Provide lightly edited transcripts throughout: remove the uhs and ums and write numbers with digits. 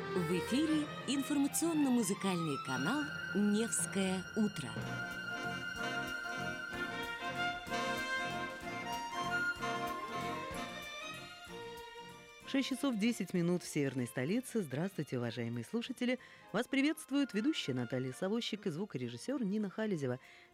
В эфире информационно-музыкальный канал «Невское утро». 6 часов 10 минут в северной столице. Здравствуйте, уважаемые слушатели! Вас приветствует ведущая Наталья Савощик и звукорежиссер Нина Халезева.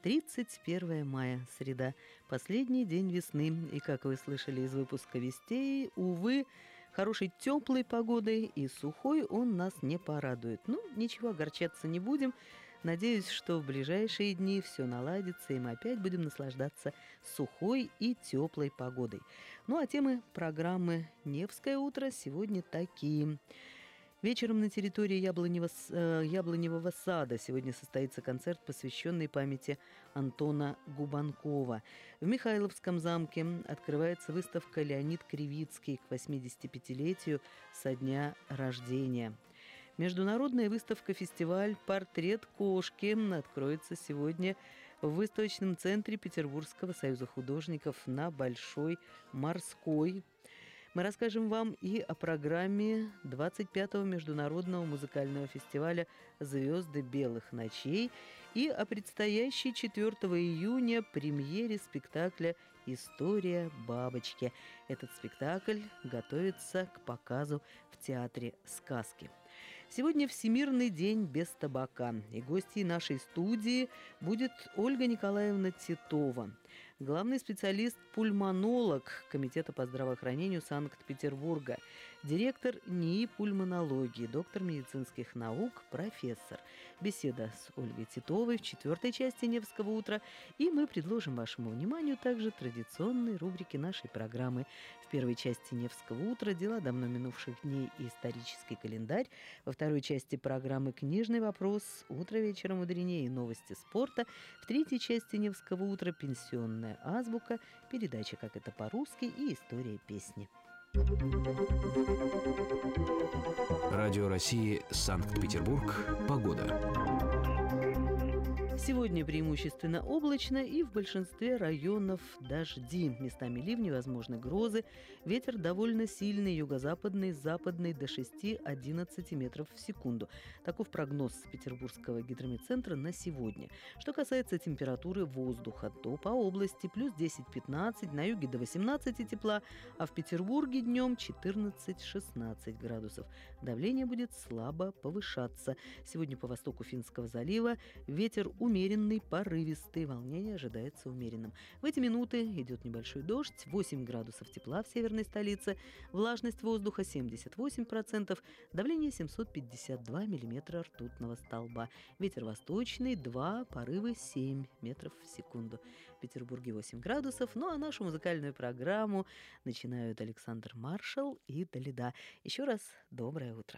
31 мая, среда, последний день весны. И, как вы слышали из выпуска вестей, увы, хорошей теплой погодой и сухой он нас не порадует. Ну, ничего, огорчаться не будем. Надеюсь, что в ближайшие дни все наладится, и мы опять будем наслаждаться сухой и теплой погодой. Ну, а темы программы «Невское утро» сегодня такие. Вечером на территории Яблоневого сада сегодня состоится концерт, посвященный памяти Антона Губанкова. В Михайловском замке открывается выставка «Леонид Кривицкий» к 85-летию со дня рождения. Международная выставка-фестиваль «Портрет кошки» откроется сегодня в выставочном центре Петербургского союза художников на Большой Морской. Мы расскажем вам и о программе 25-го международного музыкального фестиваля «Звезды белых ночей» и о предстоящей 4 июня премьере спектакля «История бабочки». Этот спектакль готовится к показу в Театре сказки. Сегодня Всемирный день без табака, и гостьей нашей студии будет Ольга Николаевна Титова, главный специалист-пульмонолог Комитета по здравоохранению Санкт-Петербурга, директор НИИ пульмонологии, доктор медицинских наук, профессор. Беседа с Ольгой Титовой в 4-й части «Невского утра», и мы предложим вашему вниманию также традиционные рубрики нашей программы. В первой части «Невского утра» дела давно минувших дней и исторический календарь, во второй части программы «Книжный вопрос», «Утро вечером мудренее» и новости спорта, в третьей части «Невского утра» пенсионная азбука, передача «Как это по-русски» и история песни. Радио России, Санкт-Петербург. Погода. Сегодня преимущественно облачно и в большинстве районов дожди. Местами ливни, возможны грозы. Ветер довольно сильный, юго-западный, западный до 6-11 метров в секунду. Таков прогноз Петербургского гидрометцентра на сегодня. Что касается температуры воздуха, то по области плюс 10-15, на юге до 18 тепла, а в Петербурге днем 14-16 градусов. Давление будет слабо повышаться. Сегодня по востоку Финского залива ветер умеренный, порывистый, волнение ожидается умеренным. В эти минуты идет небольшой дождь, 8 градусов тепла в северной столице, влажность воздуха 78%, давление 752 миллиметра ртутного столба. Ветер восточный 2, порывы 7 метров в секунду. В Петербурге 8 градусов, ну а нашу музыкальную программу начинают Александр Маршал и Далида. Еще раз доброе утро.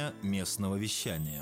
Время местного вещания.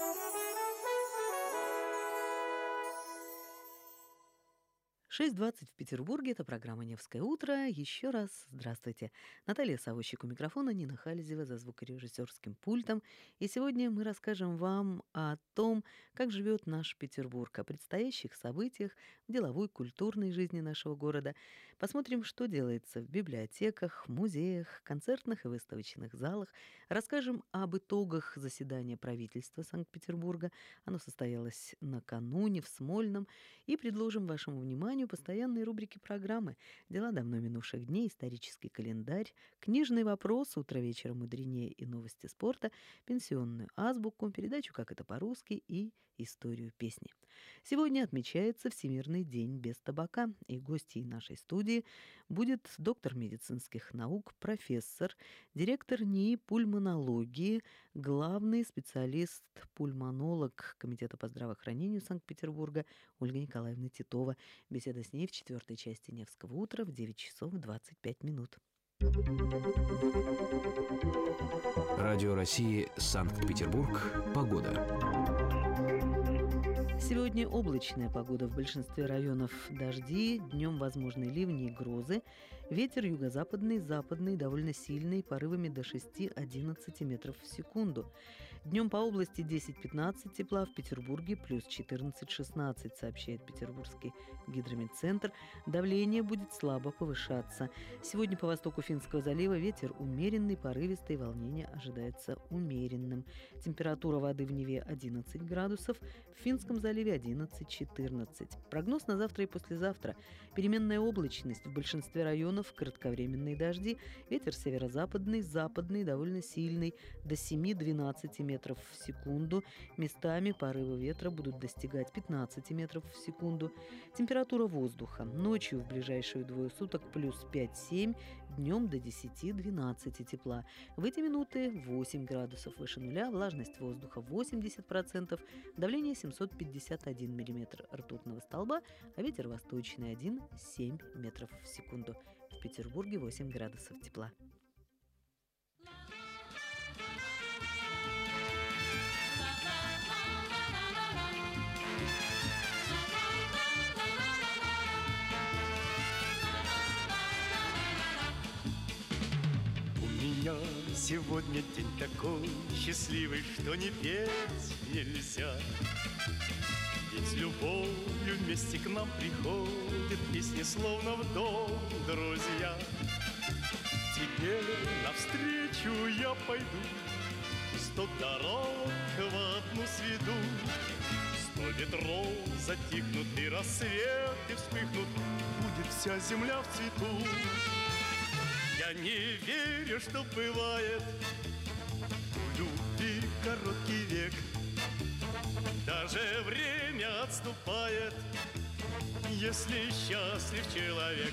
«6:20 в Петербурге». Это программа «Невское утро». Еще раз здравствуйте. Наталья Савощик у микрофона, Нина Халезева за звукорежиссерским пультом. И сегодня мы расскажем вам о том, как живет наш Петербург, о предстоящих событиях в деловой, культурной жизни нашего города. Посмотрим, что делается в библиотеках, музеях, концертных и выставочных залах. Расскажем об итогах заседания правительства Санкт-Петербурга. Оно состоялось накануне в Смольном. И предложим вашему вниманию постоянные рубрики программы: «Дела давно минувших дней», «Исторический календарь», «Книжный вопрос», «Утро вечера мудренее» и «Новости спорта», «Пенсионную азбуку», передачу «Как это по-русски» и «Историю песни». Сегодня отмечается Всемирный день без табака, и гостьей нашей студии будет доктор медицинских наук, профессор, директор НИИ пульмонологии, главный специалист-пульмонолог Комитета по здравоохранению Санкт-Петербурга Ольга Николаевна Титова. Беседа с ней в четвертой части «Невского утра» в 9 часов 25 минут. Радио России Санкт-Петербург. Погода. Сегодня облачная погода, в большинстве районов дожди, днем возможны ливни и грозы. Ветер юго-западный, западный, довольно сильный, порывами до 6-11 метров в секунду. Днем по области 10-15 тепла, в Петербурге плюс 14-16, сообщает Петербургский гидрометцентр. Давление будет слабо повышаться. Сегодня по востоку Финского залива ветер умеренный, порывистый, волнение ожидается умеренным. Температура воды в Неве 11 градусов, в Финском заливе 11-14. Прогноз на завтра и послезавтра. Переменная облачность, в большинстве районов кратковременные дожди. Ветер северо-западный, западный, довольно сильный, до 7-12 метров в секунду. Местами порывы ветра будут достигать 15 метров в секунду. Температура воздуха. Ночью в ближайшие двое суток плюс 5-7, днем до 10-12 тепла. В эти минуты 8 градусов выше нуля, влажность воздуха 80%, давление 751 миллиметр ртутного столба, а ветер восточный 1,7 метров в секунду. В Петербурге 8 градусов тепла. У меня сегодня день такой счастливый, что не петь нельзя. Ведь с любовью вместе к нам приходят песни, словно в дом друзья. Тебе навстречу я пойду, 100 дорог в одну сведу. 100 ветров затихнут и рассветы вспыхнут, будет вся земля в цвету. Я не верю, что бывает в любви короткий век. Даже время отступает, если счастлив человек.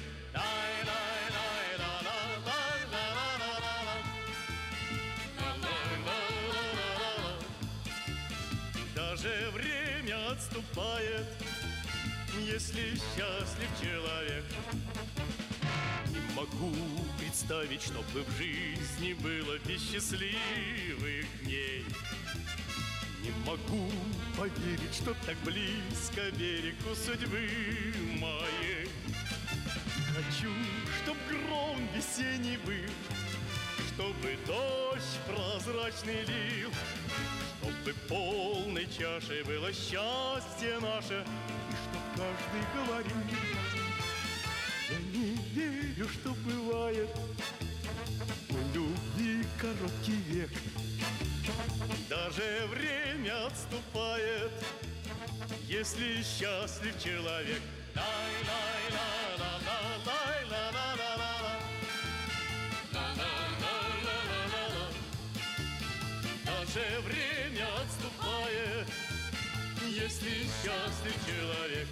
Даже время отступает, если счастлив человек. Не могу представить, чтобы в жизни было без счастливых дней. Не могу поверить, что так близко берегу судьбы моей. Хочу, чтоб гром весенний был, чтобы дождь прозрачный лил, чтобы полной чашей было счастье наше, и чтоб каждый говорил: я не верю, что бывает у любви короткий век. Даже время отступает, если счастлив человек. Даже время отступает, если счастлив человек.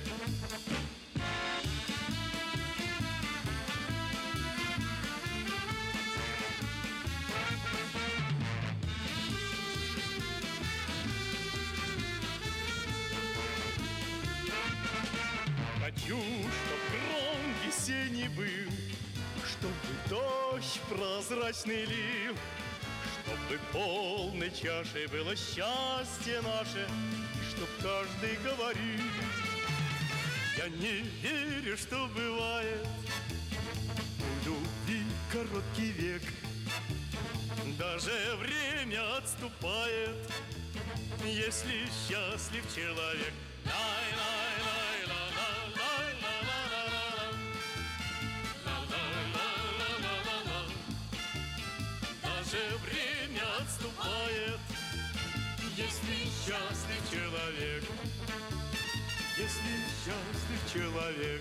Хочу, чтоб гром весенний был, чтобы дождь прозрачный лил, Чтобы полной чашей было счастье наше, и чтоб каждый говорит: я не верю, что бывает у любви короткий век. Даже время отступает, если счастлив человек. Даже время отступает, если счастлив человек. Если счастлив человек.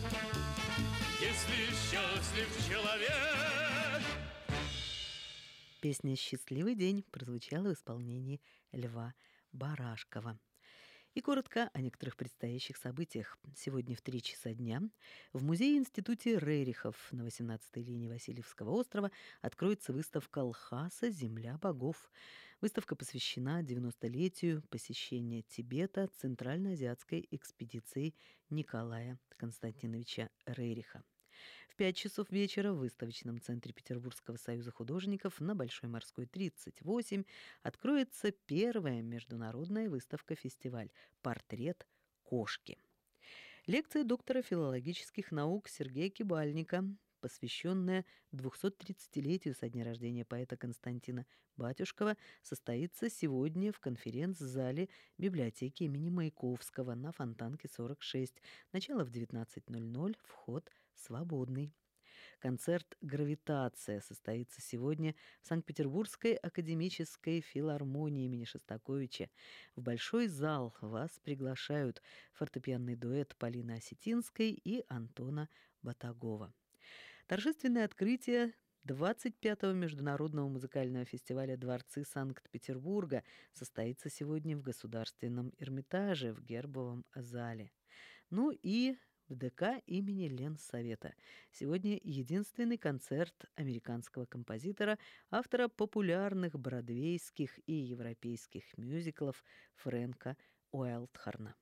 Если счастлив человек. Песня «Счастливый день» прозвучала в исполнении Льва Барашкова. И коротко о некоторых предстоящих событиях. Сегодня в 3 часа дня в музее-институте Рерихов на 18-й линии Васильевского острова откроется выставка Лхаса «Земля богов». Выставка посвящена 90-летию посещения Тибета Центральноазиатской экспедиции Николая Константиновича Рериха. В 5 часов вечера в выставочном центре Петербургского союза художников на Большой Морской, 38 откроется первая международная выставка-фестиваль «Портрет кошки». Лекция доктора филологических наук Сергея Кибальника, посвященная 230-летию со дня рождения поэта Константина Батюшкова, состоится сегодня в конференц-зале библиотеки имени Маяковского на Фонтанке, 46. Начало в 19:00, вход свободный. Концерт «Гравитация» состоится сегодня в Санкт-Петербургской академической филармонии имени Шостаковича. В большой зал вас приглашают фортепианный дуэт Полины Осетинской и Антона Батагова. Торжественное открытие 25-го международного музыкального фестиваля «Дворцы Санкт-Петербурга» состоится сегодня в Государственном Эрмитаже в Гербовом зале. Ну и в ДК имени Ленсовета. Сегодня единственный концерт американского композитора, автора популярных бродвейских и европейских мюзиклов Фрэнка Уайлдхорна.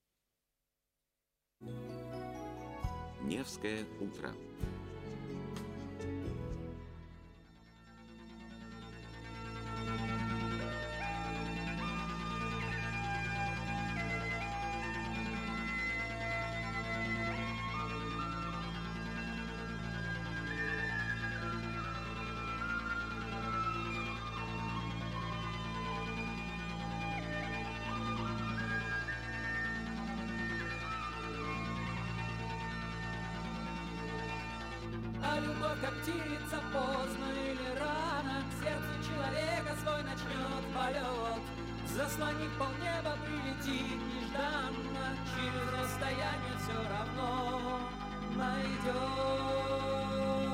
Невское утро. А любовь, как птица, поздно или рано к сердцу человека свой начнет полет. Заслонив полнеба, прилетит нежданно, через расстояние все равно найдет.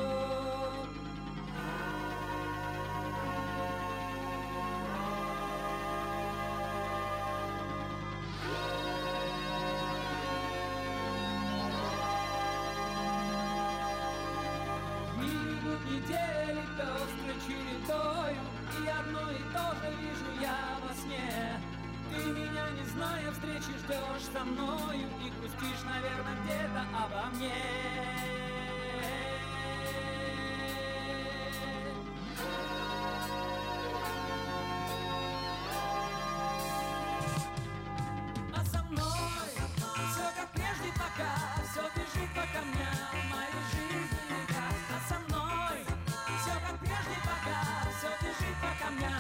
Недели пестрой чередою, и одно и то же вижу я во сне. Ты меня, не зная встречи, ждешь со мною и грустишь, наверное, где-то обо мне. А со мной все как прежде, пока все бежит по камням моей жизни. А со мной все как прежде, пока все бежит по камням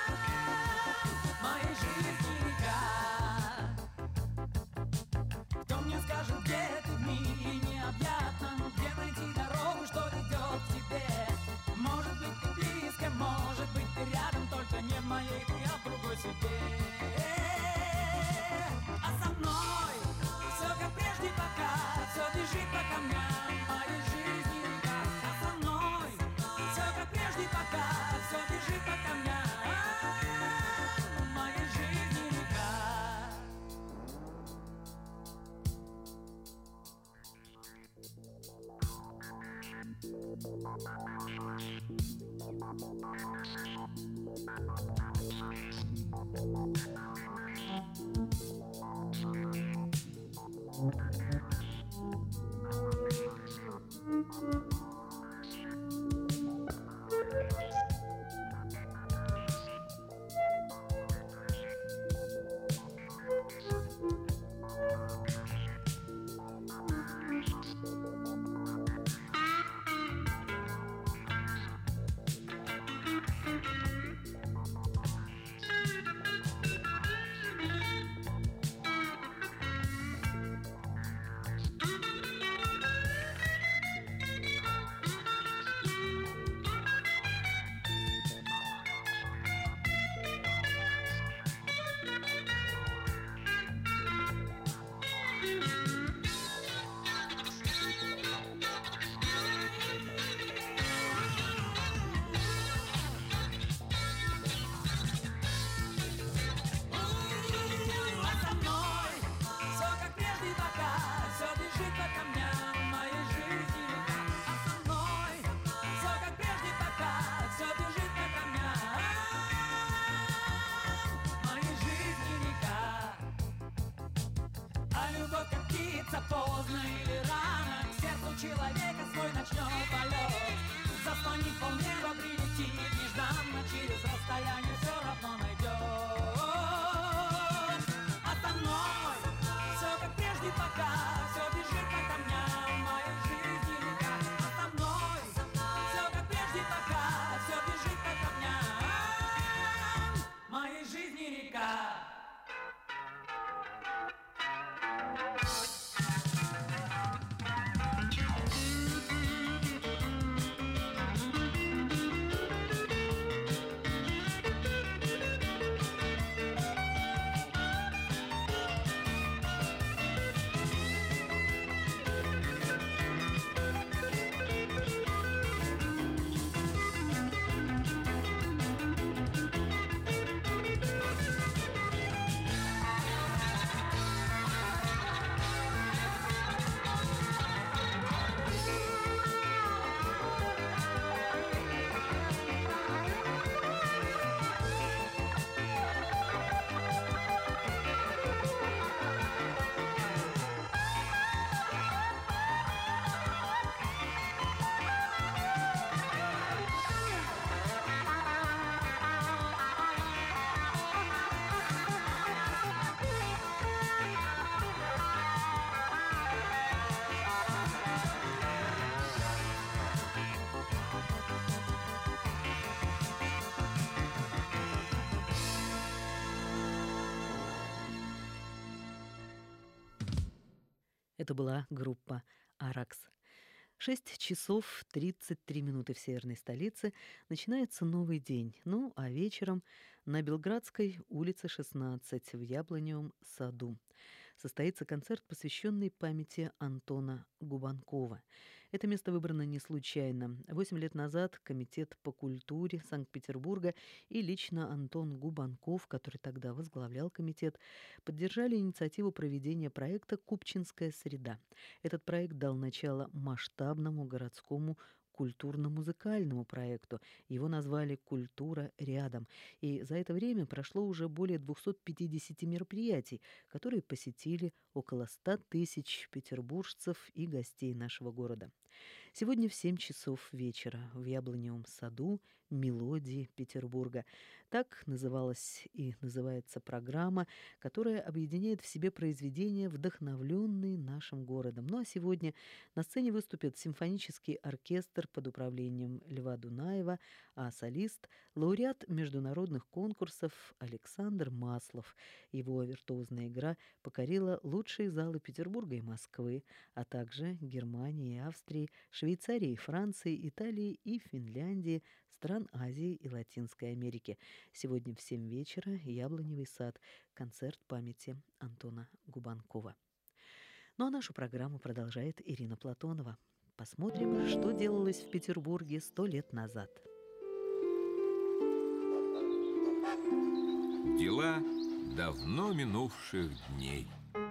моей жизни река. Кто мне скажет, где ты в мире необъятном, человека свой начнет полет. Заслонив полнеба, прилетит нежданно, через расстояние все равно найдет. А со мной все как прежде пока, все бежит по камням моей жизни река. А со мной все как прежде пока, все бежит по камням моей жизни река. Это была группа «Аракс». 6 часов 33 минуты в северной столице. Начинается новый день. Ну, а вечером на Белградской улице 16 в Яблоневом саду состоится концерт, посвященный памяти Антона Губанкова. Это место выбрано не случайно. 8 лет назад Комитет по культуре Санкт-Петербурга и лично Антон Губанков, который тогда возглавлял комитет, поддержали инициативу проведения проекта «Купчинская среда». Этот проект дал начало масштабному городскому культурно-музыкальному проекту. Его назвали «Культура рядом». И за это время прошло уже более 250 мероприятий, которые посетили около 100 тысяч петербуржцев и гостей нашего города. Сегодня в 7 часов вечера в Яблоневом саду «Мелодии Петербурга». Так называлась и называется программа, которая объединяет в себе произведения, вдохновленные нашим городом. Ну а сегодня на сцене выступит симфонический оркестр под управлением Льва Дунаева, а солист – лауреат международных конкурсов Александр Маслов. Его виртуозная игра покорила лучшие залы Петербурга и Москвы, а также Германии и Австрии, Швейцарии, Франции, Италии и Финляндии, стран Азии и Латинской Америки. Сегодня в 7 вечера Яблоневый сад. Концерт памяти Антона Губанкова. Ну а нашу программу продолжает Ирина Платонова. Посмотрим, что делалось в Петербурге 100 лет назад. Дела давно минувших дней.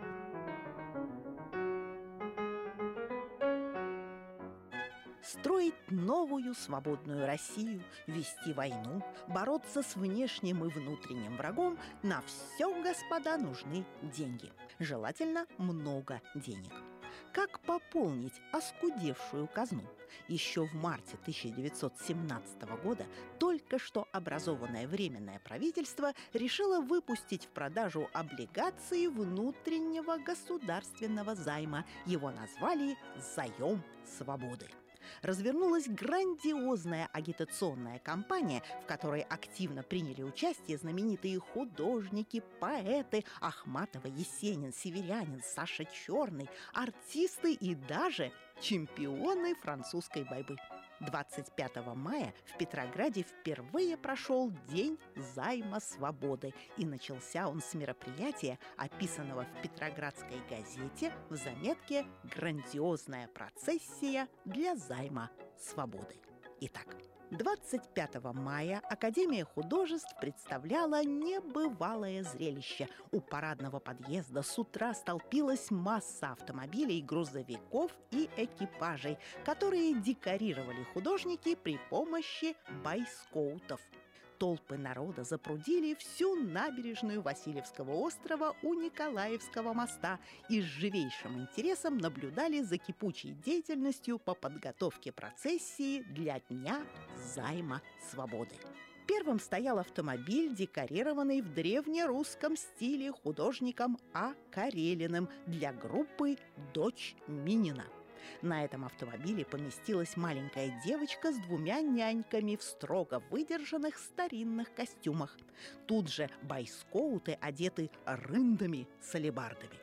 Строить новую свободную Россию, вести войну, бороться с внешним и внутренним врагом – на все, господа, нужны деньги. Желательно много денег. Как пополнить оскудевшую казну? Еще в марте 1917 года только что образованное Временное правительство решило выпустить в продажу облигации внутреннего государственного займа. Его назвали «Заем свободы». Развернулась грандиозная агитационная кампания, в которой активно приняли участие знаменитые художники, поэты Ахматова, Есенин, Северянин, Саша Черный, артисты и даже чемпионы французской борьбы. 25 мая в Петрограде впервые прошел День займа свободы, и начался он с мероприятия, описанного в Петроградской газете в заметке «Грандиозная процессия для займа свободы». Итак, 25 мая Академия художеств представляла небывалое зрелище. У парадного подъезда с утра столпилась масса автомобилей, грузовиков и экипажей, которые декорировали художники при помощи бойскоутов. Толпы народа запрудили всю набережную Васильевского острова у Николаевского моста и с живейшим интересом наблюдали за кипучей деятельностью по подготовке процессии для Дня займа свободы. Первым стоял автомобиль, декорированный в древнерусском стиле художником А. Карелиным для группы «Дочь Минина». На этом автомобиле поместилась маленькая девочка с двумя няньками в строго выдержанных старинных костюмах. Тут же бойскоуты одеты рындами с алебардами.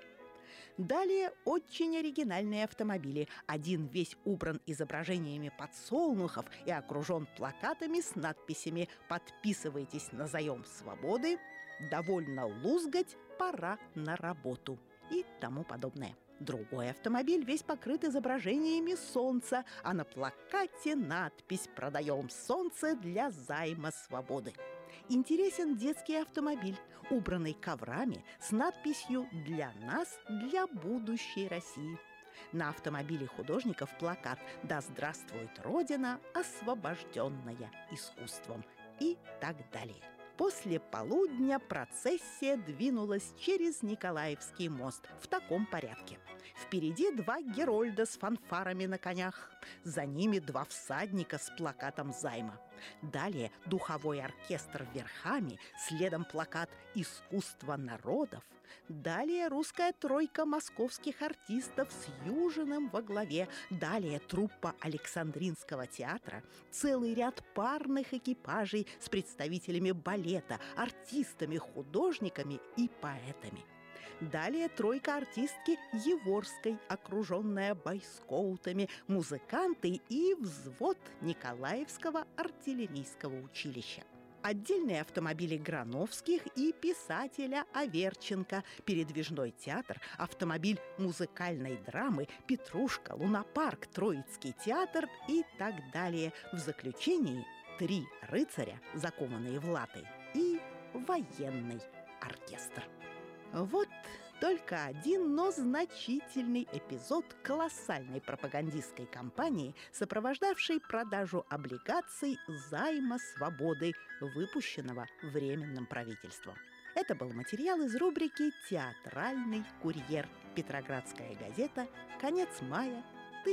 Далее очень оригинальные автомобили. Один весь убран изображениями подсолнухов и окружен плакатами с надписями «Подписывайтесь на заем свободы», «Довольно лузгать, пора на работу» и тому подобное. Другой автомобиль весь покрыт изображениями солнца, а на плакате надпись «Продаем солнце для займа свободы». Интересен детский автомобиль, убранный коврами с надписью «Для нас, для будущей России». На автомобиле художников плакат «Да здравствует Родина, освобожденная искусством» и так далее. После полудня процессия двинулась через Николаевский мост в таком порядке. Впереди два герольда с фанфарами на конях. За ними два всадника с плакатом займа. Далее духовой оркестр верхами, следом плакат «Искусство народов». Далее русская тройка московских артистов с Южиным во главе. Далее труппа Александринского театра, целый ряд парных экипажей с представителями балета, артистами, художниками и поэтами. Далее тройка артистки Еворской, окруженная бойскоутами, музыканты и взвод Николаевского артиллерийского училища. Отдельные автомобили Грановских и писателя Аверченко, передвижной театр, автомобиль музыкальной драмы, Петрушка, Лунапарк, Троицкий театр и так далее. В заключении 3 рыцаря, закованные в латы, и военный оркестр. Вот только один, но значительный эпизод колоссальной пропагандистской кампании, сопровождавшей продажу облигаций займа свободы, выпущенного Временным правительством. Это был материал из рубрики «Театральный курьер», Петроградская газета, конец мая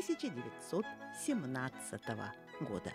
1917 года.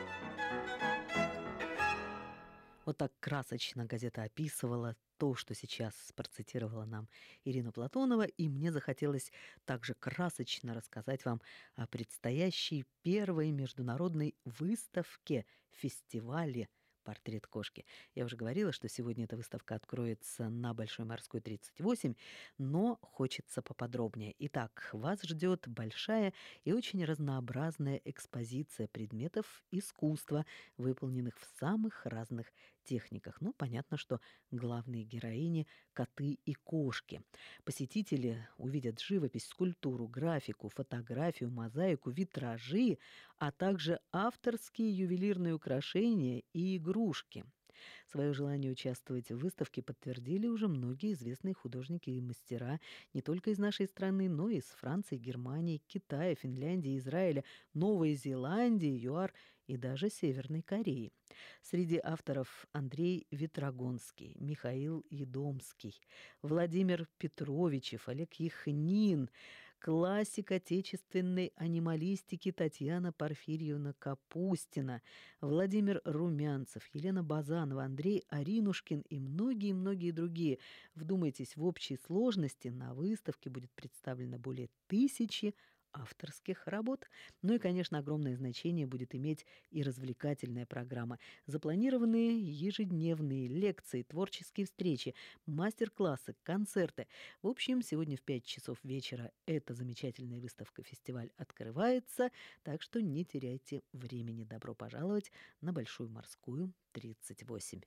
Вот так красочно газета описывала то, что сейчас процитировала нам Ирина Платонова, и мне захотелось также красочно рассказать вам о предстоящей первой международной выставке, фестивале «Портрет кошки». Я уже говорила, что сегодня эта выставка откроется на Большой Морской, 38, но хочется поподробнее. Итак, вас ждет большая и очень разнообразная экспозиция предметов искусства, выполненных в самых разных техниках. Ну, понятно, что главные героини – коты и кошки. Посетители увидят живопись, скульптуру, графику, фотографию, мозаику, витражи, а также авторские ювелирные украшения и игрушки. Свое желание участвовать в выставке подтвердили уже многие известные художники и мастера не только из нашей страны, но и из Франции, Германии, Китая, Финляндии, Израиля, Новой Зеландии, ЮАР и даже Северной Кореи. Среди авторов Андрей Ветрогонский, Михаил Едомский, Владимир Петровичев, Олег Яхнин, классик отечественной анималистики Татьяна Порфирьевна Капустина, Владимир Румянцев, Елена Базанова, Андрей Аринушкин и многие-многие другие. Вдумайтесь, в общей сложности на выставке будет представлено более 1000 авторских работ. Ну и, конечно, огромное значение будет иметь и развлекательная программа. Запланированные ежедневные лекции, творческие встречи, мастер-классы, концерты. В общем, сегодня в 5 часов вечера эта замечательная выставка-фестиваль открывается, так что не теряйте времени. Добро пожаловать на Большую Морскую, 38.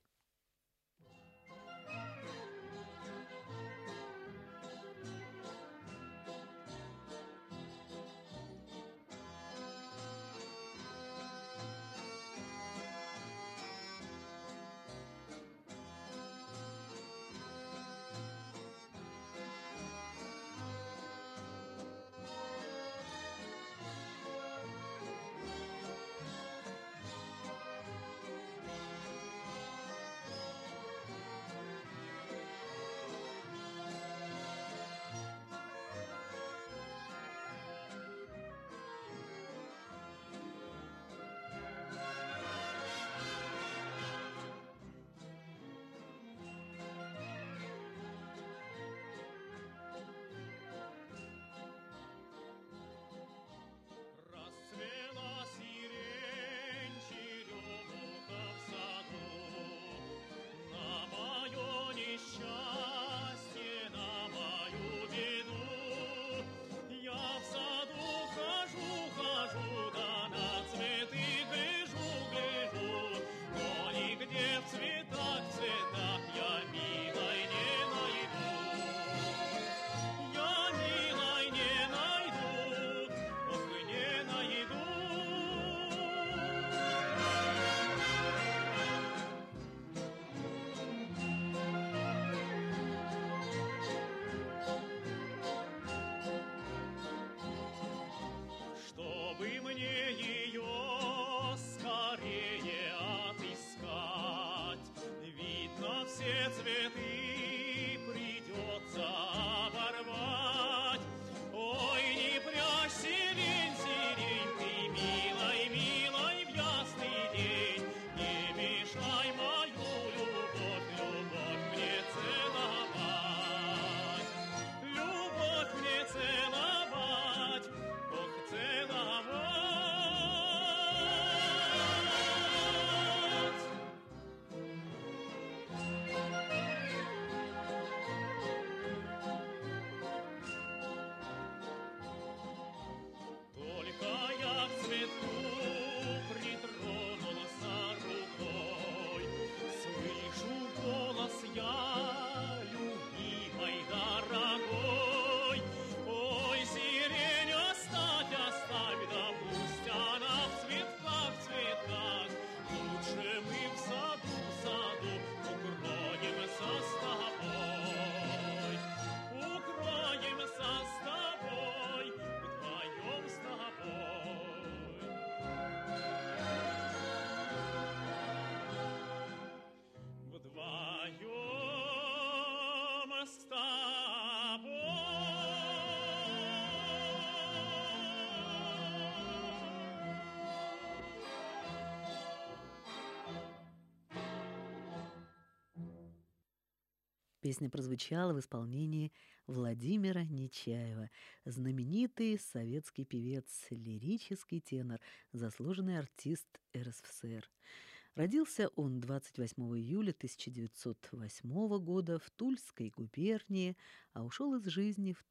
Песня прозвучала в исполнении Владимира Нечаева, знаменитый советский певец, лирический тенор, заслуженный артист РСФСР. Родился он 28 июля 1908 года в Тульской губернии, а ушел из жизни в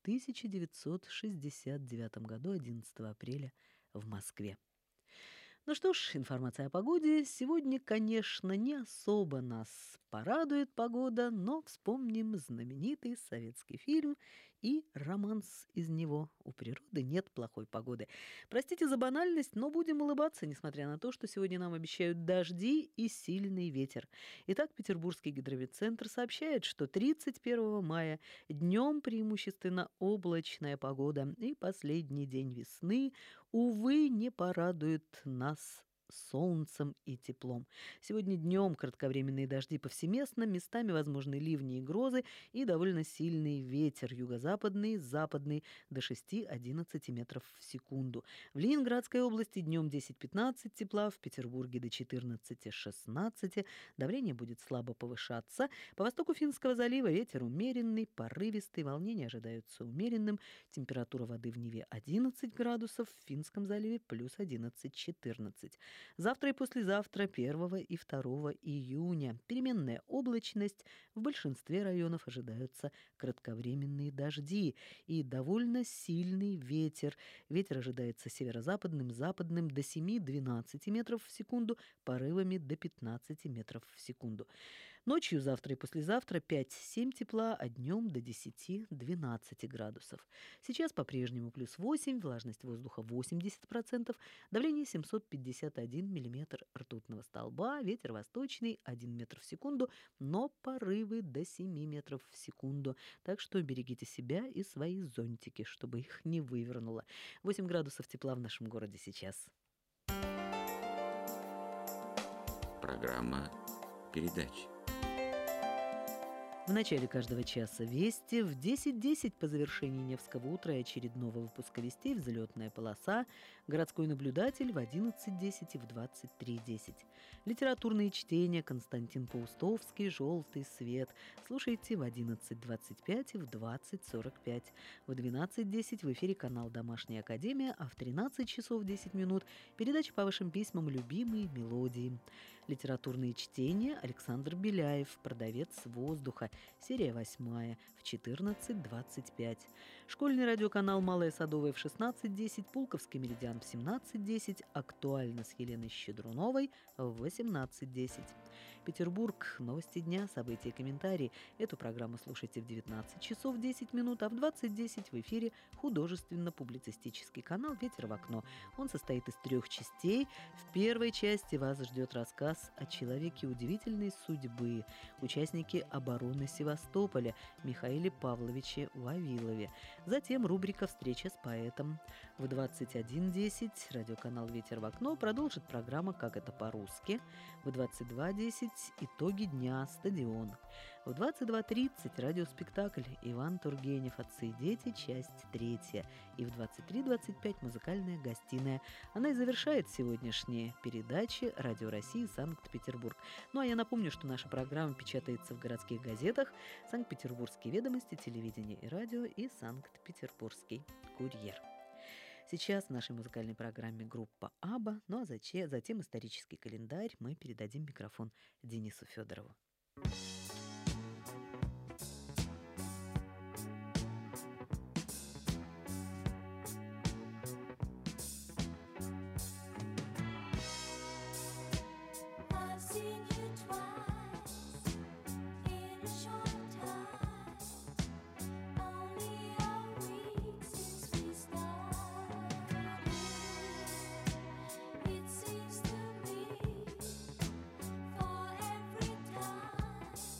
1969 году 11 апреля в Москве. Ну что ж, информация о погоде. Сегодня, конечно, не особо нас порадует погода, но вспомним знаменитый советский фильм и романс из него «У природы нет плохой погоды». Простите за банальность, но будем улыбаться, несмотря на то, что сегодня нам обещают дожди и сильный ветер. Итак, Петербургский гидрометцентр сообщает, что 31 мая днем преимущественно облачная погода и последний день весны, увы, не порадует нас солнцем и теплом. Сегодня днем кратковременные дожди повсеместно, местами возможны ливни и грозы и довольно сильный ветер юго-западный, западный до 6-11 метров в секунду. В Ленинградской области днем 10-15 тепла, в Петербурге до 14-16. Давление будет слабо повышаться. По востоку Финского залива ветер умеренный, порывистый, волнения ожидаются умеренным. Температура воды в Неве 11 градусов, в Финском заливе плюс 11-14. Завтра и послезавтра, 1 и 2 июня, переменная облачность. В большинстве районов ожидаются кратковременные дожди и довольно сильный ветер. Ветер ожидается северо-западным, западным до 7-12 метров в секунду, порывами до 15 метров в секунду. Ночью завтра и послезавтра 5-7 тепла, а днем до 10-12 градусов. Сейчас по-прежнему плюс 8, влажность воздуха 80%, давление 751 миллиметр ртутного столба, ветер восточный 1 метр в секунду, но порывы до 7 метров в секунду. Так что берегите себя и свои зонтики, чтобы их не вывернуло. 8 градусов тепла в нашем городе сейчас. Программа передач. В начале каждого часа вести, в 10:10 по завершении Невского утра и очередного выпуска вестей взлетная полоса, городской наблюдатель в 11:10 и в 23:10. Литературные чтения Константин Паустовский, «Желтый свет». Слушайте в 11:25 и в 20:45. В 12:10 в эфире канал «Домашняя академия», а в 13 часов 10 минут передача по вашим письмам «Любимые мелодии». Литературные чтения Александр Беляев, «Продавец воздуха», серия 8, в 14:25. Школьный радиоканал «Малая Садовая» в 16:10, Пулковский меридиан в 17:10, «Актуально» с Еленой Щедруновой в 18:10. Петербург, новости дня, события и комментарии. Эту программу слушайте в 19 часов 10 минут, а в 20:10 в эфире художественно-публицистический канал «Ветер в окно». Он состоит из 3 частей. В первой части вас ждет рассказ о человеке удивительной судьбы, участнике обороны Севастополя Михаиле Павловиче Вавилове. Затем рубрика «Встреча с поэтом». В 21:10 радиоканал «Ветер в окно» продолжит программа «Как это по-русски». В 22:10 итоги дня, стадион. В 22:30 радиоспектакль «Иван Тургенев. Отцы и дети. Часть 3». И в 23:25 музыкальная гостиная. Она и завершает сегодняшние передачи Радио России Санкт-Петербург. Ну а я напомню, что наша программа печатается в городских газетах «Санкт-Петербургские ведомости», «Телевидение и радио» и «Санкт-Петербургский курьер». Сейчас в нашей музыкальной программе группа «Абба», ну а затем исторический календарь. Мы передадим микрофон Денису Федорову. It seems to me for every time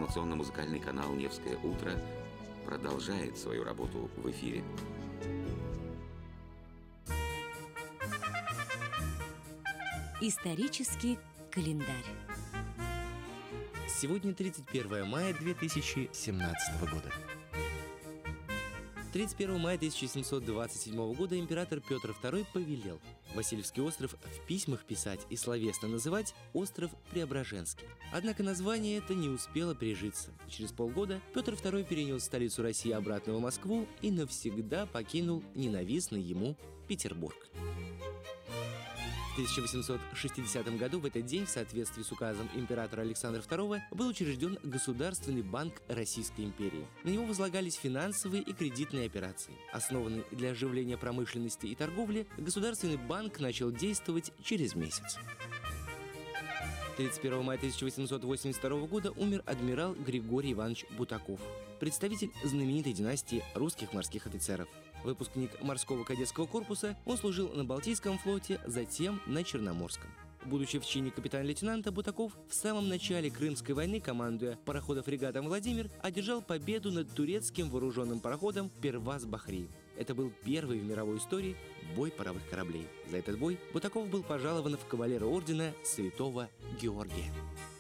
Информационно-музыкальный канал «Невское утро» продолжает свою работу в эфире. Исторический календарь. Сегодня 31 мая 2017 года. 31 мая 1727 года император Петр II повелел Васильевский остров в письмах писать и словесно называть остров Преображенский. Однако название это не успело прижиться. Через полгода Петр II перенес столицу России обратно в Москву и навсегда покинул ненавистный ему Петербург. В 1860 году в этот день, в соответствии с указом императора Александра II, был учрежден Государственный банк Российской империи. На него возлагались финансовые и кредитные операции. Основанный для оживления промышленности и торговли, Государственный банк начал действовать через месяц. 31 мая 1882 года умер адмирал Григорий Иванович Бутаков, представитель знаменитой династии русских морских офицеров. Выпускник морского кадетского корпуса, он служил на Балтийском флоте, затем на Черноморском. Будучи в чине капитан-лейтенанта, Бутаков в самом начале Крымской войны, командуя пароходом-фрегатом «Владимир», одержал победу над турецким вооруженным пароходом «Перваз-Бахри». Это был первый в мировой истории бой паровых кораблей. За этот бой Бутаков был пожалован в кавалеры ордена Святого Георгия.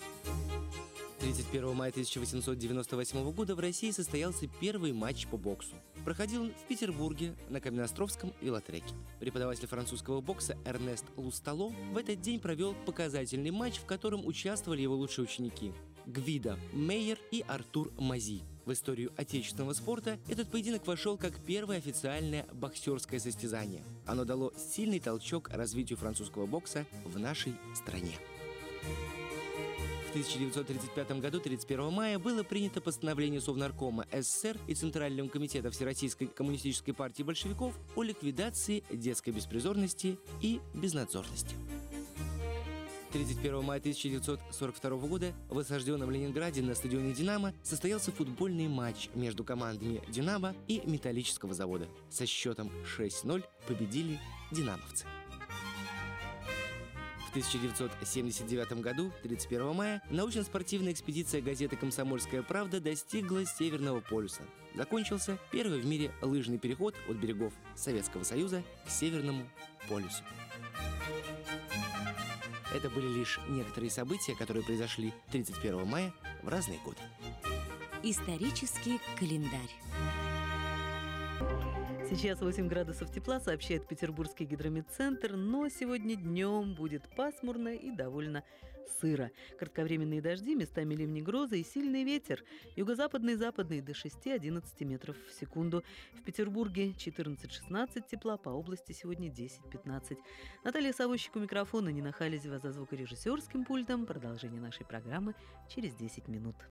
31 мая 1898 года в России состоялся первый матч по боксу. Проходил он в Петербурге на Каменноостровском велотреке. Преподаватель французского бокса Эрнест Лустало в этот день провел показательный матч, в котором участвовали его лучшие ученики Гвидо Мейер и Артур Мази. В историю отечественного спорта этот поединок вошел как первое официальное боксерское состязание. Оно дало сильный толчок развитию французского бокса в нашей стране. В 1935 году, 31 мая, было принято постановление Совнаркома СССР и Центрального комитета Всероссийской коммунистической партии большевиков о ликвидации детской беспризорности и безнадзорности. 31 мая 1942 года в осажденном Ленинграде на стадионе «Динамо» состоялся футбольный матч между командами «Динамо» и «Металлического завода». Со счетом 6-0 победили динамовцы. В 1979 году, 31 мая, научно-спортивная экспедиция газеты «Комсомольская правда» достигла Северного полюса. Закончился первый в мире лыжный переход от берегов Советского Союза к Северному полюсу. Это были лишь некоторые события, которые произошли 31 мая в разные годы. Исторический календарь. Сейчас 8 градусов тепла, сообщает Петербургский гидрометцентр, но сегодня днем будет пасмурно и довольно сыро. Кратковременные дожди, местами ливни, грозы и сильный ветер. Юго-западный и западный до 6-11 метров в секунду. В Петербурге 14-16 тепла, по области сегодня 10-15. Наталья Савощик у микрофона, Нина Халезева за звукорежиссерским пультом. Продолжение нашей программы через 10 минут.